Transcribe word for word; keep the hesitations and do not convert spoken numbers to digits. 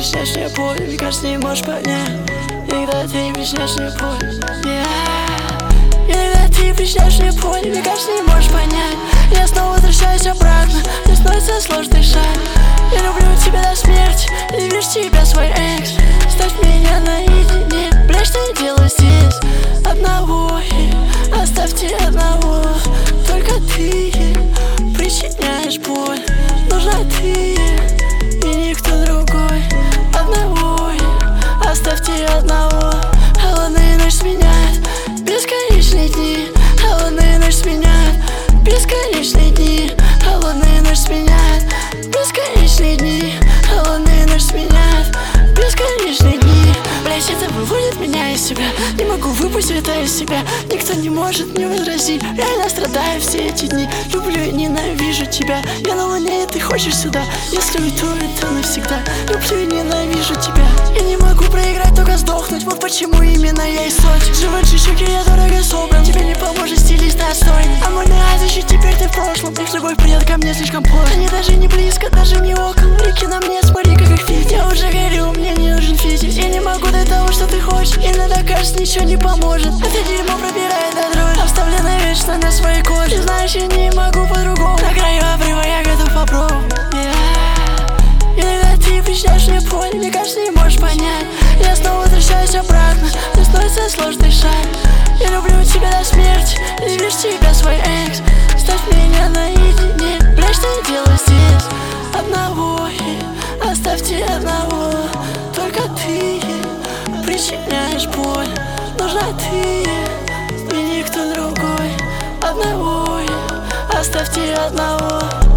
причиняешь мне боль, мне кажется, не можешь понять. Иногда ты причиняешь мне боль, yeah. Иногда ты причиняешь мне боль, мне кажется, не можешь понять. Я снова возвращаюсь обратно, мне становится сложно дышать. Я люблю тебя до смерти, и вижу тебя свой экс. Ставь меня наедине, бля, что я делаю здесь? Одного, yeah. Оставьте одного, только ты причиняешь боль. Нужна ты и никто другой. Одного, yeah. Оставьте одного. Холодная ночь сменяет бесконечные дни. Холодная ночь сменяет бесконечные дни. Холодная ночь сменяет бесконечные дни. Холодная ночь сменяет бесконечные дни. Блять, это выводит меня из себя. Не могу выпустить это из себя. Никто не может мне возразить. Реально страдаю все эти дни. Люблю и ненавижу тебя. Я на луне, и ты хочешь сюда. Если уйду, это навсегда. Люблю и ненавижу тебя. Я не могу проиграть, только сдохнуть. Вот почему именно я и суть. Живут щеки, я дорого собран. Тебе не поможет стилист достойный. А мой настоящий теперь ты в прошлом. Их любовь придет ко мне слишком поздно. Они даже не близко, даже не около. Реки на мне, смотри, как их фит. Я уже горю, мне не нужен физик. Я не могу до того, что ты хочешь. Иногда кажется, ничего не поможет. Это дерьмо пробирает до дрожи. Оставлено вечно на своей коже. Ты знаешь, я не могу по-другому. На краю обрыва я готов попробовать, yeah. Иногда ты причиняешь мне боль, мне кажется, не можешь понять. Я снова возвращаюсь обратно, мне становится сложно дышать. Я люблю тебя до смерти, и вижу тебя свой экс. Ставь меня наедине, бля, что я делаю здесь? Одного, yeah. Оставьте одного, только ты причиняешь боль. Нужна ты и никто другой. Одного, yeah. Оставьте одного.